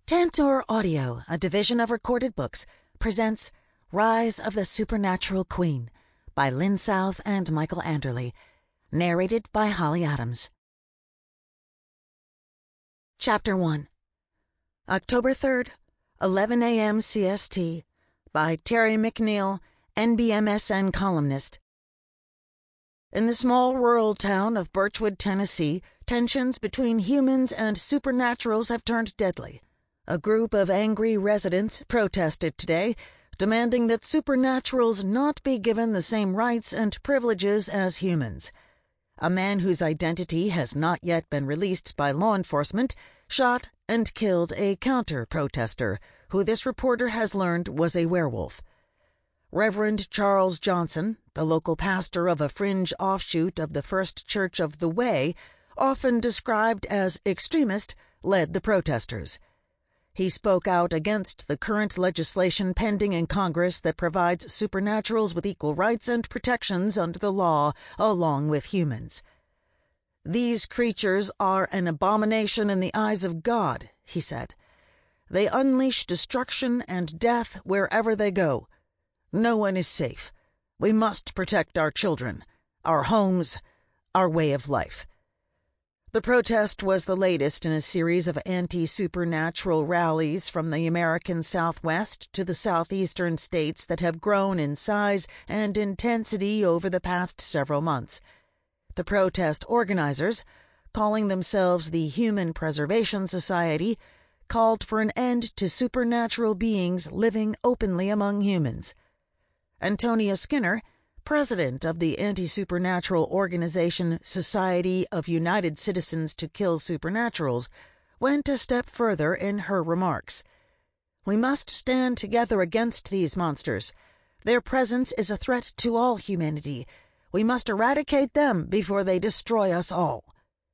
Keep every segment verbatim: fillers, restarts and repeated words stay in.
Tantor Audio, a division of Recorded Books, presents Rise of the Supernatural Queen by Lynn South and Michael Anderle, narrated by Holly Adams. Chapter one. October third, eleven a m C S T, by Terry McNeil, N B M S N columnist. In the small rural town of Birchwood, Tennessee, tensions between humans and supernaturals have turned deadly. A group of angry residents protested today, demanding that supernaturals not be given the same rights and privileges as humans. A man whose identity has not yet been released by law enforcement shot and killed a counter-protester, who this reporter has learned was a werewolf. Reverend Charles Johnson, the local pastor of a fringe offshoot of the First Church of the Way, often described as extremist, led the protesters. He spoke out against the current legislation pending in Congress that provides supernaturals with equal rights and protections under the law, along with humans. "These creatures are an abomination in the eyes of God," he said. "They unleash destruction and death wherever they go. No one is safe. We must protect our children, our homes, our way of life." The protest was the latest in a series of anti-supernatural rallies from the American Southwest to the southeastern states that have grown in size and intensity over the past several months. The protest organizers, calling themselves the Human Preservation Society, called for an end to supernatural beings living openly among humans. Antonia Skinner, president of the anti-supernatural organization Society of United Citizens to Kill Supernaturals, went a step further in her remarks. "We must stand together against these monsters. Their presence is a threat to all humanity. We must eradicate them before they destroy us all."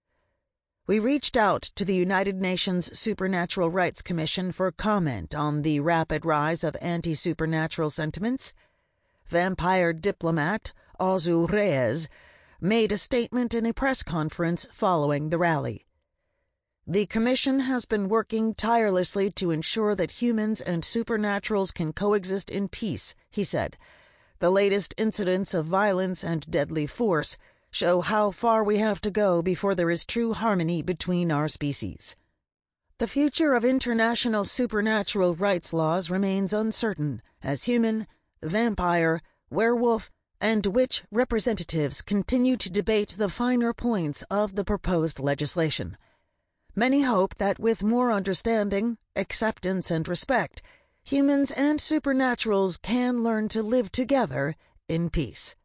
We reached out to the United Nations Supernatural Rights Commission for comment on the rapid rise of anti-supernatural sentiments. Vampire diplomat Ozu Reyes made a statement in a press conference following the rally. "The Commission has been working tirelessly to ensure that humans and supernaturals can coexist in peace," he said. "The latest incidents of violence and deadly force show how far we have to go before there is true harmony between our species." The future of international supernatural rights laws remains uncertain, as human, vampire, werewolf, and witch representatives continue to debate the finer points of the proposed legislation. Many hope that with more understanding, acceptance, and respect, humans and supernaturals can learn to live together in peace.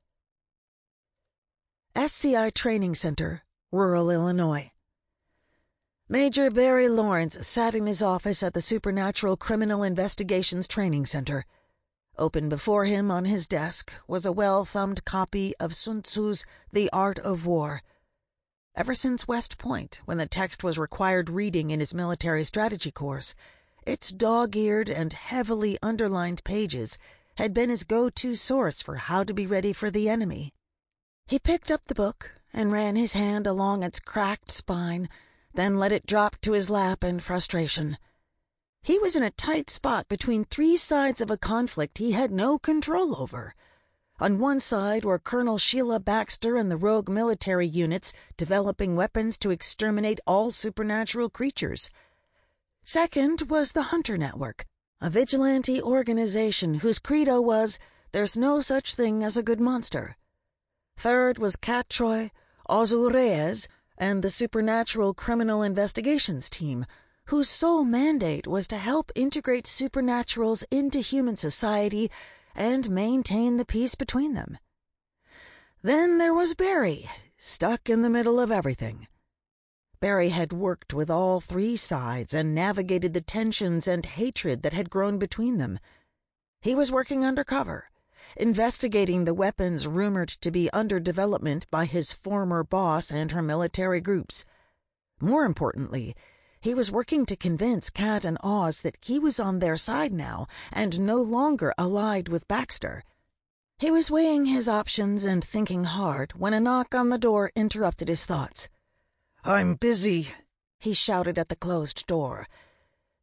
S C I Training Center, Rural Illinois. Major Barry Lawrence sat in his office at the Supernatural Criminal Investigations Training Center. Open before him on his desk was a well-thumbed copy of Sun Tzu's The Art of War. Ever since West Point, when the text was required reading in his military strategy course, its dog-eared and heavily underlined pages had been his go-to source for how to be ready for the enemy. He picked up the book and ran his hand along its cracked spine, then let it drop to his lap in frustration. He was in a tight spot between three sides of a conflict he had no control over. On one side were Colonel Sheila Baxter and the rogue military units developing weapons to exterminate all supernatural creatures. Second was the Hunter Network, a vigilante organization whose credo was, "There's no such thing as a good monster." Third was Cat Troy, Ozu Reyes, and the Supernatural Criminal Investigations Team, whose sole mandate was to help integrate supernaturals into human society and maintain the peace between them. Then there was Barry, stuck in the middle of everything. Barry had worked with all three sides and navigated the tensions and hatred that had grown between them. He was working undercover, investigating the weapons rumored to be under development by his former boss and her military groups. More importantly, he was working to convince Kat and Oz that he was on their side now and no longer allied with Baxter. He was weighing his options and thinking hard when a knock on the door interrupted his thoughts. "I'm busy," he shouted at the closed door.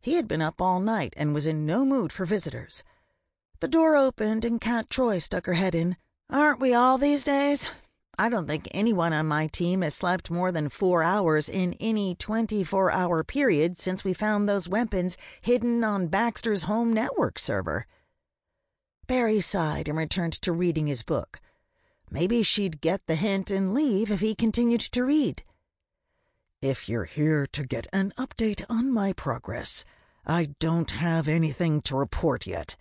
He had been up all night and was in no mood for visitors. The door opened and Cat Troy stuck her head in. "Aren't we all these days? I don't think anyone on my team has slept more than four hours in any twenty-four hour period since we found those weapons hidden on Baxter's home network server." Barry sighed and returned to reading his book. Maybe she'd get the hint and leave if he continued to read. "If you're here to get an update on my progress, I don't have anything to report yet."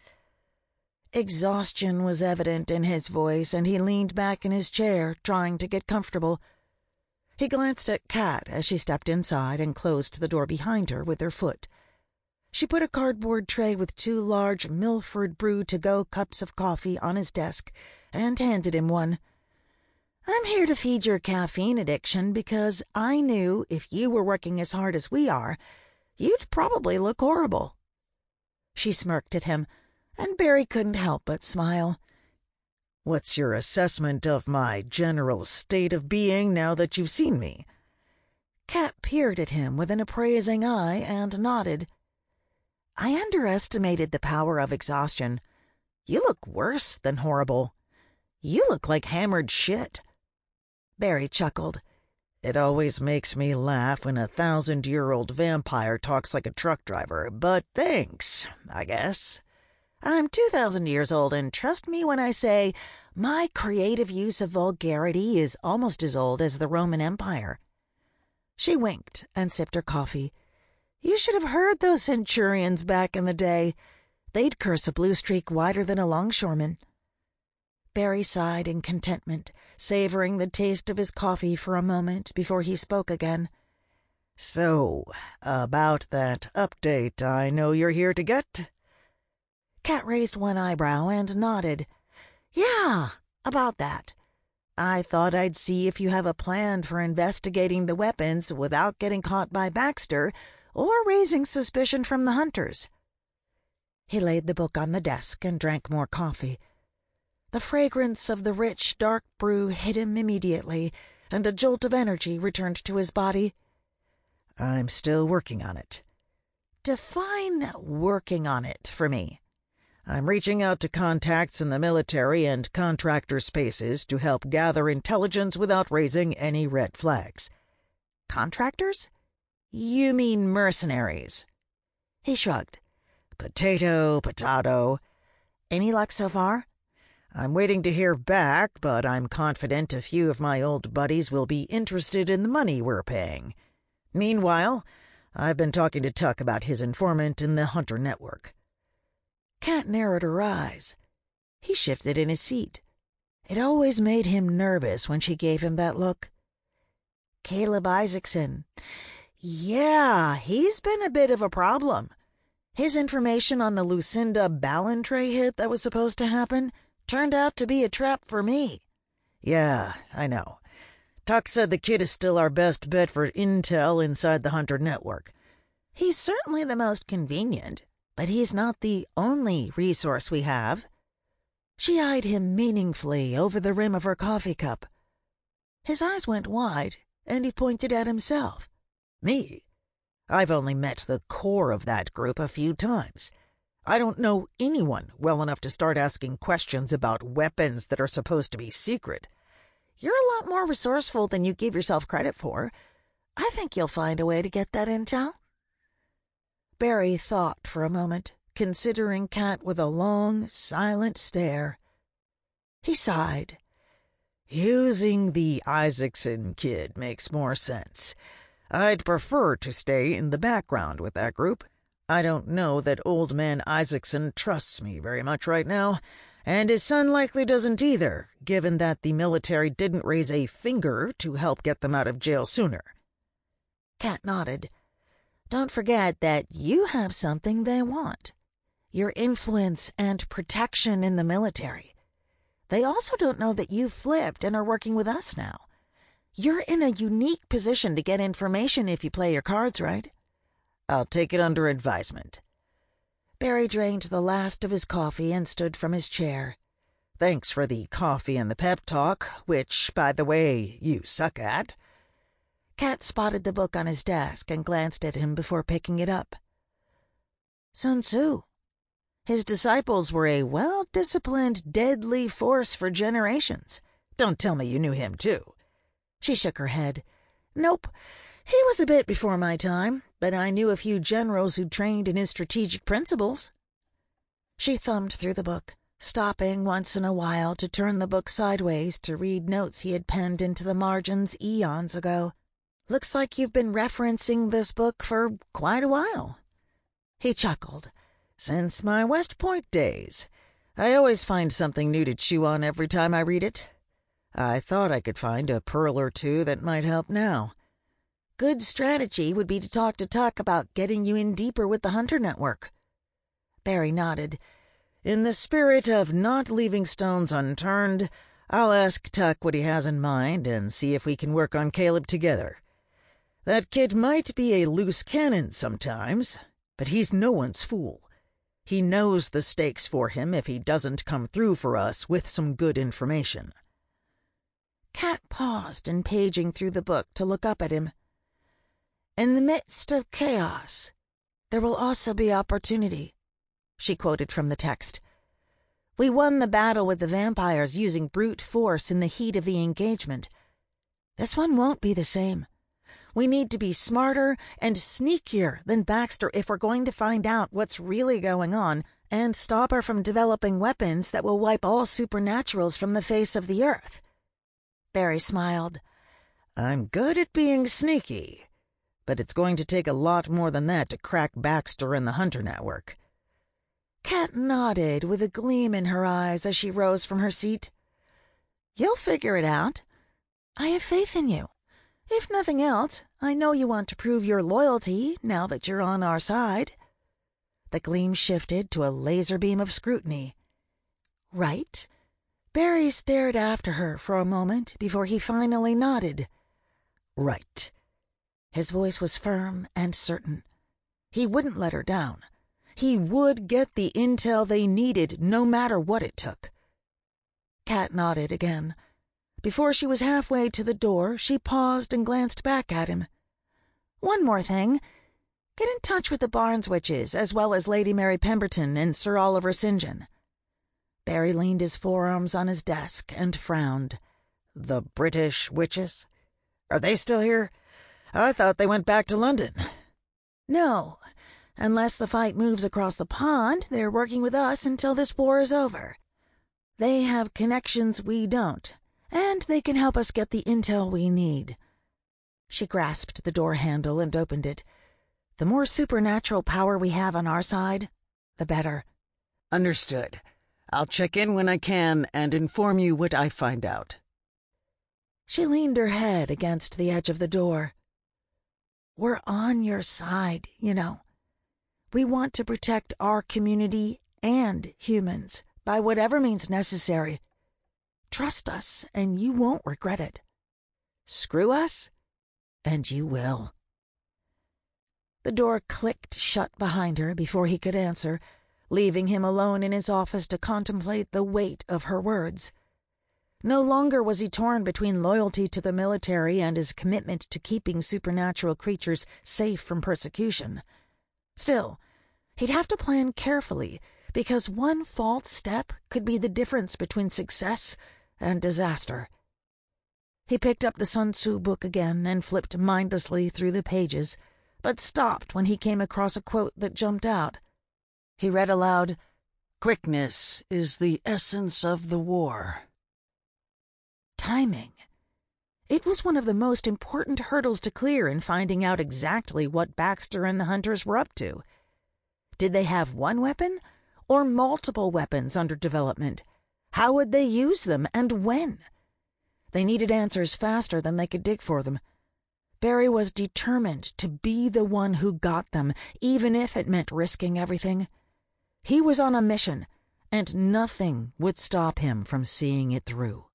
Exhaustion was evident in his voice, and he leaned back in his chair, trying to get comfortable. He glanced at Kat as she stepped inside and closed the door behind her with her foot. She put a cardboard tray with two large Milford Brew to-go cups of coffee on his desk and handed him one. "I'm here to feed your caffeine addiction because I knew if you were working as hard as we are, you'd probably look horrible." She smirked at him, and Barry couldn't help but smile. "What's your assessment of my general state of being now that you've seen me?" Kat peered at him with an appraising eye and nodded. "I underestimated the power of exhaustion. You look worse than horrible. You look like hammered shit." Barry chuckled. "It always makes me laugh when a thousand-year-old vampire talks like a truck driver, but thanks, I guess. I'm two thousand years old, and trust me when I say my creative use of vulgarity is almost as old as the Roman Empire." She winked and sipped her coffee. "You should have heard those centurions back in the day. They'd curse a blue streak wider than a longshoreman." Barry sighed in contentment, savoring the taste of his coffee for a moment before he spoke again. "So, about that update I know you're here to get?" Kat raised one eyebrow and nodded. "Yeah, about that. I thought I'd see if you have a plan for investigating the weapons without getting caught by Baxter or raising suspicion from the hunters." He laid the book on the desk and drank more coffee. The fragrance of the rich, dark brew hit him immediately, and a jolt of energy returned to his body. "I'm still working on it." "Define working on it for me." "I'm reaching out to contacts in the military and contractor spaces to help gather intelligence without raising any red flags." "Contractors? You mean mercenaries?" He shrugged. "Potato, potato." "Any luck so far?" "I'm waiting to hear back, but I'm confident a few of my old buddies will be interested in the money we're paying. Meanwhile, I've been talking to Tuck about his informant in the Hunter Network." Kat narrowed her eyes. He shifted in his seat. It always made him nervous when she gave him that look. "Caleb Isaacson. Yeah, he's been a bit of a problem. His information on the Lucinda Ballantrae hit that was supposed to happen turned out to be a trap for me." "Yeah, I know. Tuck said the kid is still our best bet for intel inside the Hunter Network." "He's certainly the most convenient, but he's not the only resource we have." She eyed him meaningfully over the rim of her coffee cup. His eyes went wide, and he pointed at himself. "Me? I've only met the core of that group a few times. I don't know anyone well enough to start asking questions about weapons that are supposed to be secret." "You're a lot more resourceful than you give yourself credit for. I think you'll find a way to get that intel." Barry thought for a moment, considering Kat with a long, silent stare. He sighed. "Using the Isaacson kid makes more sense. I'd prefer to stay in the background with that group. I don't know that old man Isaacson trusts me very much right now, and his son likely doesn't either, given that the military didn't raise a finger to help get them out of jail sooner." Kat nodded. "Don't forget that you have something they want. Your influence and protection in the military. They also don't know that you've flipped and are working with us now. You're in a unique position to get information if you play your cards right." "I'll take it under advisement." Barry drained the last of his coffee and stood from his chair. "Thanks for the coffee and the pep talk, which, by the way, you suck at." Kat spotted the book on his desk and glanced at him before picking it up. Sun Tzu. His disciples were a well-disciplined, deadly force for generations. Don't tell me you knew him, too. She shook her head. Nope. He was a bit before my time, but I knew a few generals who trained in his strategic principles. She thumbed through the book, stopping once in a while to turn the book sideways to read notes he had penned into the margins eons ago. Looks like you've been referencing this book for quite a while. He chuckled. Since my West Point days. I always find something new to chew on every time I read it. I thought I could find a pearl or two that might help now. Good strategy would be to talk to Tuck about getting you in deeper with the Hunter Network. Barry nodded. In the spirit of not leaving stones unturned, I'll ask Tuck what he has in mind and see if we can work on Caleb together. That kid might be a loose cannon sometimes, but he's no one's fool. He knows the stakes for him if he doesn't come through for us with some good information. Kat paused in paging through the book to look up at him. In the midst of chaos, there will also be opportunity, she quoted from the text. We won the battle with the vampires using brute force in the heat of the engagement. This one won't be the same. We need to be smarter and sneakier than Baxter if we're going to find out what's really going on and stop her from developing weapons that will wipe all supernaturals from the face of the earth. Barry smiled. I'm good at being sneaky, but it's going to take a lot more than that to crack Baxter and the Hunter Network. Kat nodded with a gleam in her eyes as she rose from her seat. You'll figure it out. I have faith in you. If nothing else, I know you want to prove your loyalty now that you're on our side. The gleam shifted to a laser beam of scrutiny. Right? Barry stared after her for a moment before he finally nodded. Right. His voice was firm and certain. He wouldn't let her down. He would get the intel they needed no matter what it took. Kat nodded again. Before she was halfway to the door, she paused and glanced back at him. One more thing. Get in touch with the Barnes witches, as well as Lady Mary Pemberton and Sir Oliver Saint John. Barry leaned his forearms on his desk and frowned. The British witches? Are they still here? I thought they went back to London. No. Unless the fight moves across the pond, they're working with us until this war is over. They have connections we don't. And they can help us get the intel we need. She grasped the door handle and opened it. The more supernatural power we have on our side, the better. Understood. I'll check in when I can and inform you what I find out. She leaned her head against the edge of the door. We're on your side, you know. We want to protect our community and humans by whatever means necessary. Trust us, and you won't regret it. Screw us, and you will. The door clicked shut behind her before he could answer, leaving him alone in his office to contemplate the weight of her words. No longer was he torn between loyalty to the military and his commitment to keeping supernatural creatures safe from persecution. Still, he'd have to plan carefully, because one false step could be the difference between success and disaster. He picked up the Sun Tzu book again and flipped mindlessly through the pages, but stopped when he came across a quote that jumped out. He read aloud, "Quickness is the essence of the war." Timing. It was one of the most important hurdles to clear in finding out exactly what Baxter and the Hunters were up to. Did they have one weapon or multiple weapons under development? How would they use them, and when? They needed answers faster than they could dig for them. Barry was determined to be the one who got them, even if it meant risking everything. He was on a mission, and nothing would stop him from seeing it through.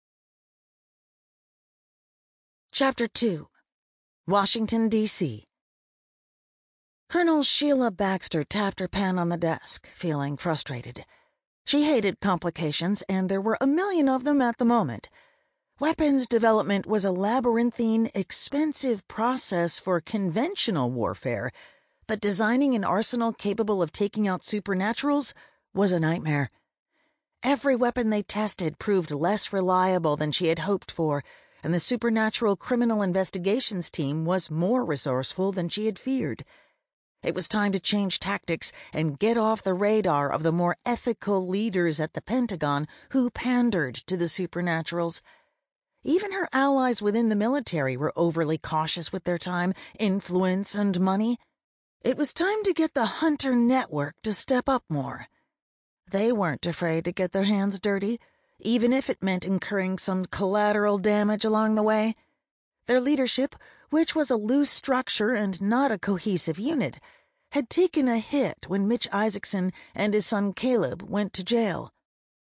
Chapter two. Washington, D C Colonel Sheila Baxter tapped her pen on the desk, feeling frustrated. She hated complications, and there were a million of them at the moment. Weapons development was a labyrinthine, expensive process for conventional warfare, but designing an arsenal capable of taking out supernaturals was a nightmare. Every weapon they tested proved less reliable than she had hoped for, and the Supernatural Criminal Investigations team was more resourceful than she had feared. It was time to change tactics and get off the radar of the more ethical leaders at the Pentagon who pandered to the supernaturals. Even her allies within the military were overly cautious with their time, influence, and money. It was time to get the Hunter Network to step up more. They weren't afraid to get their hands dirty, even if it meant incurring some collateral damage along the way. Their leadership, which was a loose structure and not a cohesive unit, had taken a hit when Mitch Isaacson and his son Caleb went to jail.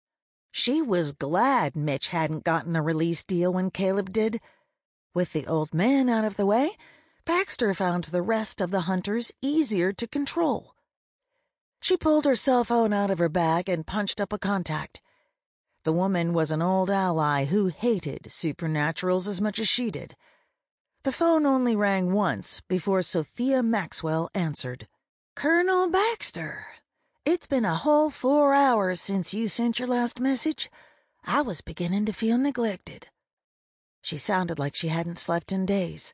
She was glad Mitch hadn't gotten a release deal when Caleb did. With the old man out of the way, Baxter found the rest of the hunters easier to control. She pulled her cell phone out of her bag and punched up a contact. The woman was an old ally who hated supernaturals as much as she did. The phone only rang once before Sophia Maxwell answered. "Colonel Baxter, it's been a whole four hours since you sent your last message. I was beginning to feel neglected." She sounded like she hadn't slept in days.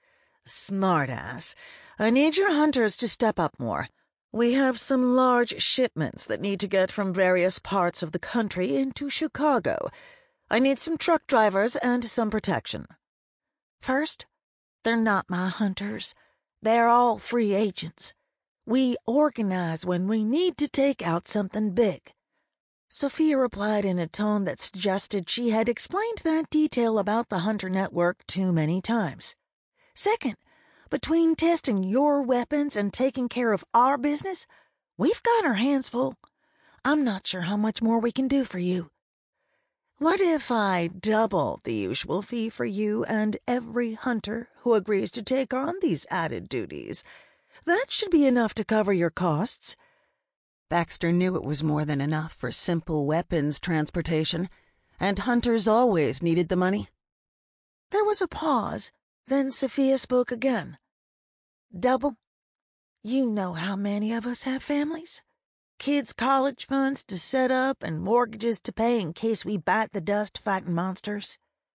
"Smartass, I need your hunters to step up more. We have some large shipments that need to get from various parts of the country into Chicago. I need some truck drivers and some protection." "First, they're not my hunters. They're all free agents. We organize when we need to take out something big." Sophia replied in a tone that suggested she had explained that detail about the Hunter Network too many times. "Second, between testing your weapons and taking care of our business, we've got our hands full. I'm not sure how much more we can do for you." "What if I double the usual fee for you and every hunter who agrees to take on these added duties? That should be enough to cover your costs." Baxter knew it was more than enough for simple weapons transportation, and hunters always needed the money. There was a pause, then Sophia spoke again. "Double? You know how many of us have families? Kids' college funds to set up and mortgages to pay in case we bite the dust fighting monsters."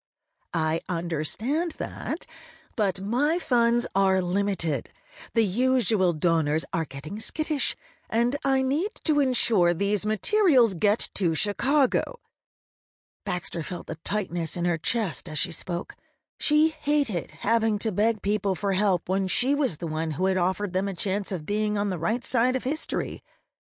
"I understand that, but my funds are limited. The usual donors are getting skittish, and I need to ensure these materials get to Chicago." Baxter felt the tightness in her chest as she spoke. She hated having to beg people for help when she was the one who had offered them a chance of being on the right side of history.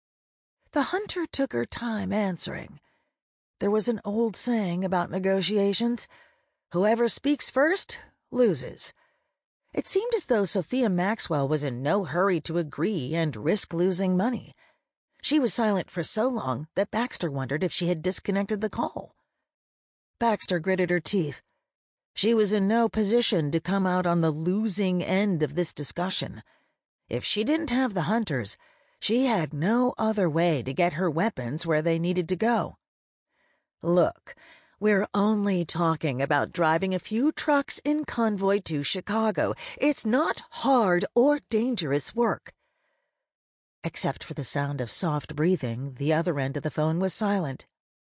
The hunter took her time answering. There was an old saying about negotiations: whoever speaks first loses. It seemed as though Sophia Maxwell was in no hurry to agree and risk losing money. She was silent for so long that Baxter wondered if she had disconnected the call. Baxter gritted her teeth. She was in no position to come out on the losing end of this discussion. If she didn't have the hunters, she had no other way to get her weapons where they needed to go. "Look, we're only talking about driving a few trucks in convoy to Chicago. It's not hard or dangerous work." Except for the sound of soft breathing, the other end of the phone was silent.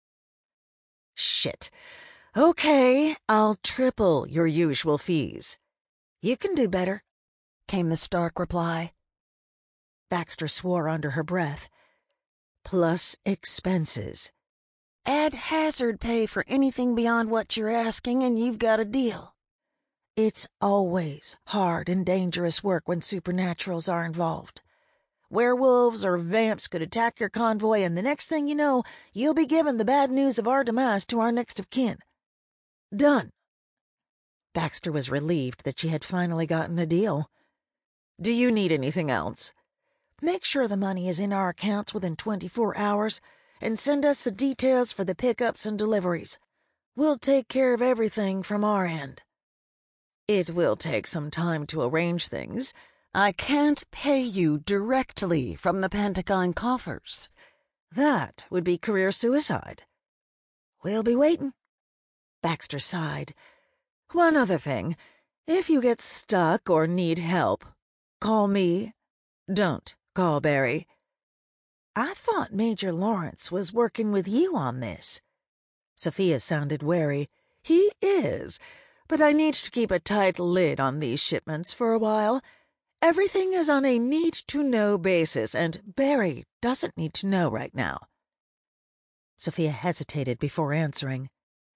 "Shit. Okay, I'll triple your usual fees." "You can do better," came the stark reply. Baxter swore under her breath. "Plus expenses. Add hazard pay for anything beyond what you're asking, and you've got a deal." It's always hard and dangerous work when supernaturals are involved. Werewolves or vamps could attack your convoy, and the next thing you know, you'll be giving the bad news of our demise to our next of kin. Done. Baxter was relieved that she had finally gotten a deal. "Do you need anything else?" "Make sure the money is in our accounts within twenty-four hours, and send us the details for the pickups and deliveries. We'll take care of everything from our end." "It will take some time to arrange things. I can't pay you directly from the Pentagon coffers. That would be career suicide." "We'll be waiting." Baxter sighed. "One other thing. If you get stuck or need help, call me. Don't call Barry." "I thought Major Lawrence was working with you on this." Sophia sounded wary. "He is, but I need to keep a tight lid on these shipments for a while. Everything is on a need-to-know basis, and Barry doesn't need to know right now." Sophia hesitated before answering.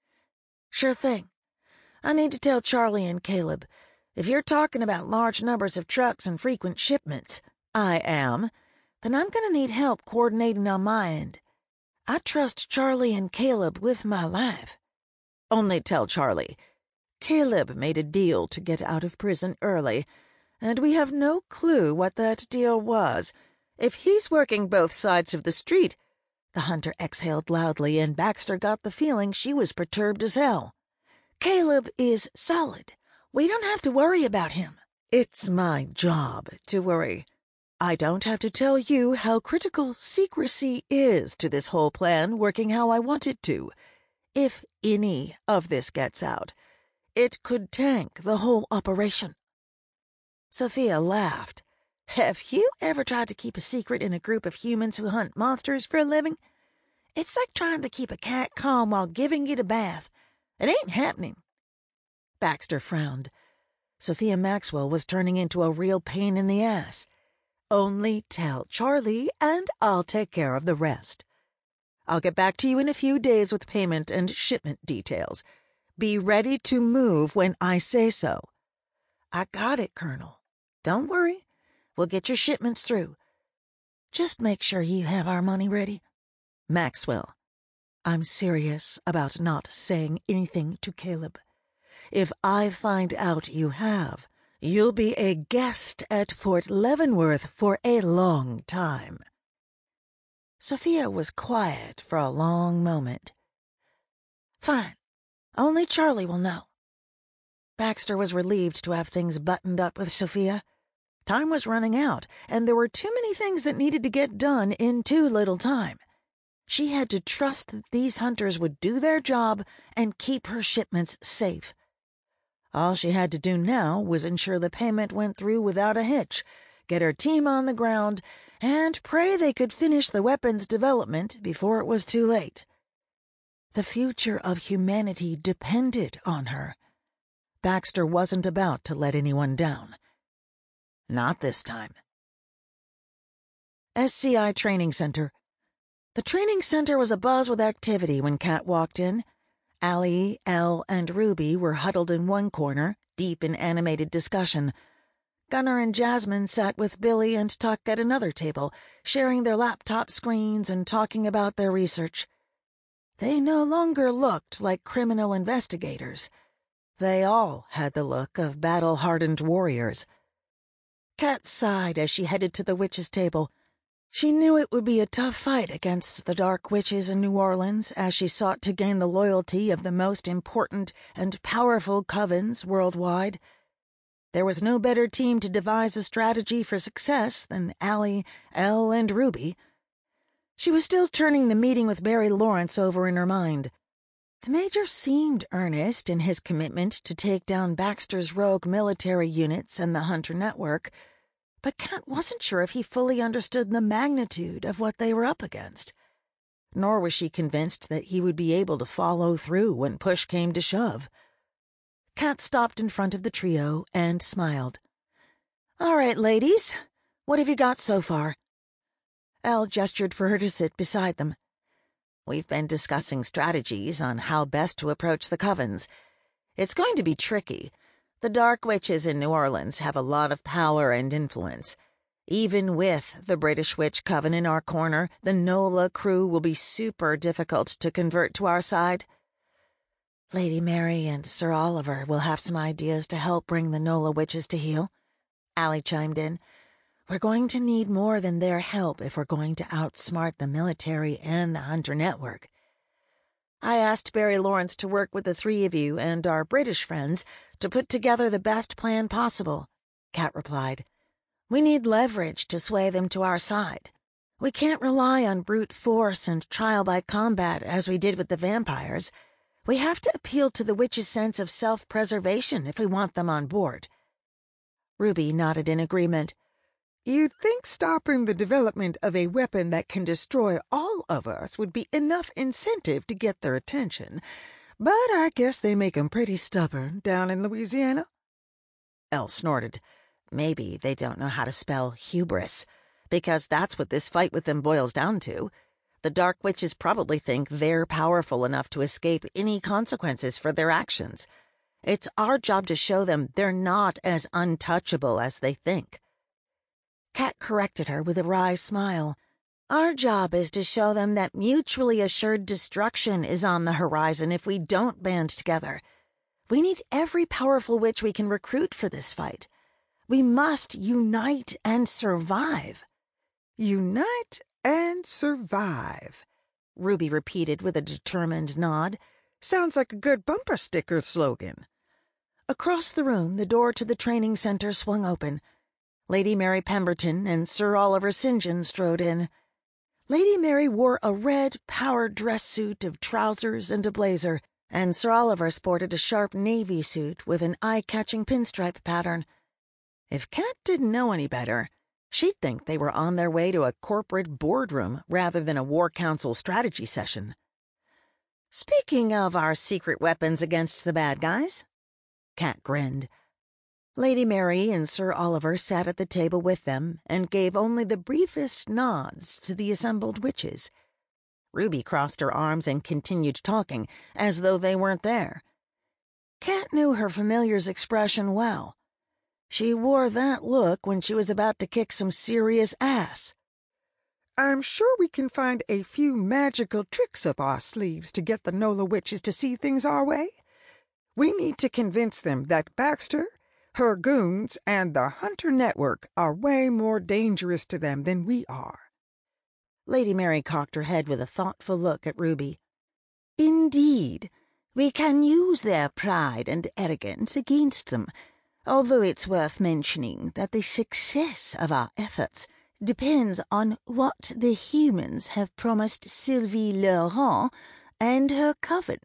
"Sure thing. I need to tell Charlie and Caleb. If you're talking about large numbers of trucks and frequent shipments—" "I am." "Then I'm going to need help coordinating on my end. I trust Charlie and Caleb with my life." "Only tell Charlie. Caleb made a deal to get out of prison early, and we have no clue what that deal was. If he's working both sides of the street—" The hunter exhaled loudly, and Baxter got the feeling she was perturbed as hell. "Caleb is solid. We don't have to worry about him." "It's my job to worry. I don't have to tell you how critical secrecy is to this whole plan working how I want it to. If any of this gets out, it could tank the whole operation." Sophia laughed. "Have you ever tried to keep a secret in a group of humans who hunt monsters for a living? It's like trying to keep a cat calm while giving it a bath. It ain't happening." Baxter frowned. Sophia Maxwell was turning into a real pain in the ass. "Only tell Charlie, and I'll take care of the rest. I'll get back to you in a few days with payment and shipment details. Be ready to move when I say so." "I got it, Colonel. Don't worry. We'll get your shipments through. Just make sure you have our money ready." "Maxwell, I'm serious about not saying anything to Caleb. If I find out you have, you'll be a guest at Fort Leavenworth for a long time." Sophia was quiet for a long moment. "Fine. Only Charlie will know." Baxter was relieved to have things buttoned up with Sophia. Time was running out, and there were too many things that needed to get done in too little time. She had to trust that these hunters would do their job and keep her shipments safe. All she had to do now was ensure the payment went through without a hitch, get her team on the ground, and pray they could finish the weapons development before it was too late. The future of humanity depended on her. Baxter wasn't about to let anyone down. Not this time. S C I Training Center. The training center was abuzz with activity when Kat walked in. Allie, Elle, and Ruby were huddled in one corner, deep in animated discussion. Gunnar and Jasmine sat with Billy and Tuck at another table, sharing their laptop screens and talking about their research. They no longer looked like criminal investigators. They all had the look of battle-hardened warriors. Kat sighed as she headed to the witches' table. She knew it would be a tough fight against the dark witches in New Orleans as she sought to gain the loyalty of the most important and powerful covens worldwide. There was no better team to devise a strategy for success than Allie, Elle, and Ruby. She was still turning the meeting with Barry Lawrence over in her mind. The Major seemed earnest in his commitment to take down Baxter's rogue military units and the Hunter Network, but Kat wasn't sure if he fully understood the magnitude of what they were up against. Nor was she convinced that he would be able to follow through when push came to shove. Kat stopped in front of the trio and smiled. "All right, ladies, what have you got so far?" Elle gestured for her to sit beside them. "We've been discussing strategies on how best to approach the covens. It's going to be tricky. The Dark Witches in New Orleans have a lot of power and influence. Even with the British Witch Coven in our corner, the NOLA crew will be super difficult to convert to our side. Lady Mary and Sir Oliver will have some ideas to help bring the NOLA witches to heel," Allie chimed in. "We're going to need more than their help if we're going to outsmart the military and the Hunter Network. I asked Barry Lawrence to work with the three of you and our British friends to put together the best plan possible," Kat replied. "We need leverage to sway them to our side. We can't rely on brute force and trial by combat as we did with the vampires. We have to appeal to the witches' sense of self-preservation if we want them on board." Ruby nodded in agreement. You'd think stopping the development of a weapon that can destroy all of us would be enough incentive to get their attention, but I guess they make 'em pretty stubborn down in Louisiana. Elle snorted. Maybe they don't know how to spell hubris, because that's what this fight with them boils down to. The Dark Witches probably think they're powerful enough to escape any consequences for their actions. It's our job to show them they're not as untouchable as they think. Kat corrected her with a wry smile. Our job is to show them that mutually assured destruction is on the horizon if we don't band together. We need every powerful witch we can recruit for this fight. We must unite and survive. Unite and survive, Ruby repeated with a determined nod. Sounds like a good bumper sticker slogan. Across the room, the door to the training center swung open. Lady Mary Pemberton and Sir Oliver Saint John strode in. Lady Mary wore a red power dress suit of trousers and a blazer, and Sir Oliver sported a sharp navy suit with an eye-catching pinstripe pattern. If Kat didn't know any better, she'd think they were on their way to a corporate boardroom rather than a war council strategy session. Speaking of our secret weapons against the bad guys, Kat grinned. Lady Mary and Sir Oliver sat at the table with them and gave only the briefest nods to the assembled witches. Ruby crossed her arms and continued talking, as though they weren't there. Kat knew her familiar's expression well. She wore that look when she was about to kick some serious ass. I'm sure we can find a few magical tricks up our sleeves to get the Nola witches to see things our way. We need to convince them that Baxter, her goons, and the Hunter Network are way more dangerous to them than we are. Lady Mary cocked her head with a thoughtful look at Ruby. Indeed, we can use their pride and arrogance against them, although it's worth mentioning that the success of our efforts depends on what the humans have promised Sylvie Laurent and her coven.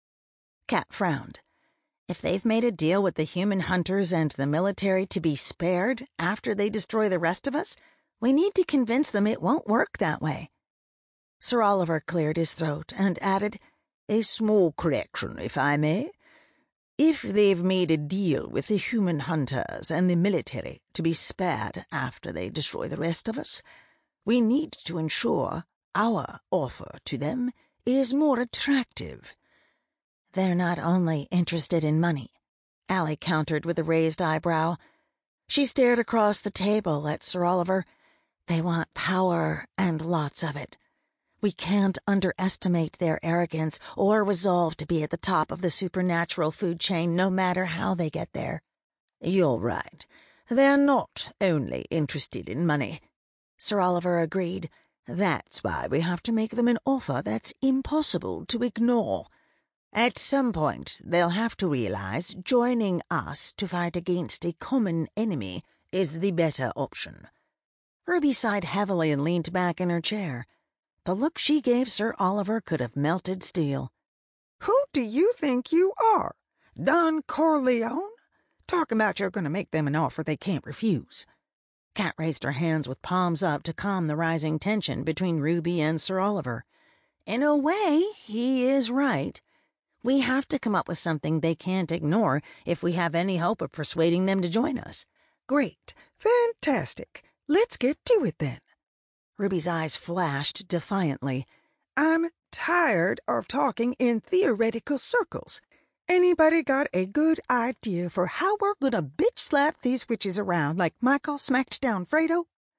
Kat frowned. If they've made a deal with the human hunters and the military to be spared after they destroy the rest of us, we need to convince them it won't work that way. Sir Oliver cleared his throat and added, A small correction, if I may. If they've made a deal with the human hunters and the military to be spared after they destroy the rest of us, we need to ensure our offer to them is more attractive. They're not only interested in money, Allie countered with a raised eyebrow. She stared across the table at Sir Oliver. They want power and lots of it. We can't underestimate their arrogance or resolve to be at the top of the supernatural food chain no matter how they get there. You're right. They're not only interested in money, Sir Oliver agreed. That's why we have to make them an offer that's impossible to ignore. At some point, they'll have to realize joining us to fight against a common enemy is the better option. Ruby sighed heavily and leaned back in her chair. The look she gave Sir Oliver could have melted steel. Who do you think you are? Don Corleone? Talking about you're going to make them an offer they can't refuse. Kat raised her hands with palms up to calm the rising tension between Ruby and Sir Oliver. In a way, he is right. We have to come up with something they can't ignore if we have any hope of persuading them to join us. Great. Fantastic. Let's get to it then. Ruby's eyes flashed defiantly. I'm tired of talking in theoretical circles. Anybody got a good idea for how we're gonna bitch-slap these witches around like Michael smacked down Fredo?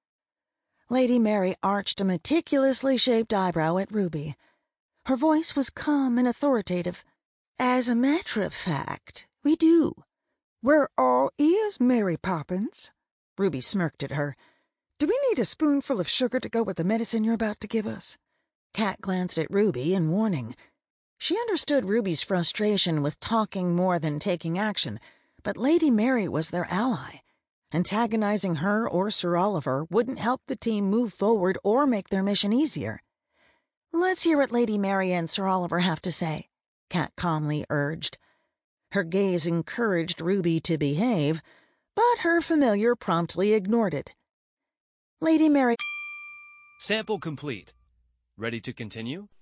Lady Mary arched a meticulously shaped eyebrow at Ruby. Her voice was calm and authoritative. As a matter of fact, we do. We're all ears, Mary Poppins. Ruby smirked at her. Do we need a spoonful of sugar to go with the medicine you're about to give us? Kat glanced at Ruby in warning. She understood Ruby's frustration with talking more than taking action, but Lady Mary was their ally. Antagonizing her or Sir Oliver wouldn't help the team move forward or make their mission easier. Let's hear what Lady Mary and Sir Oliver have to say, Kat calmly urged. Her gaze encouraged Ruby to behave, but her familiar promptly ignored it. Lady Mary... Sample complete. Ready to continue?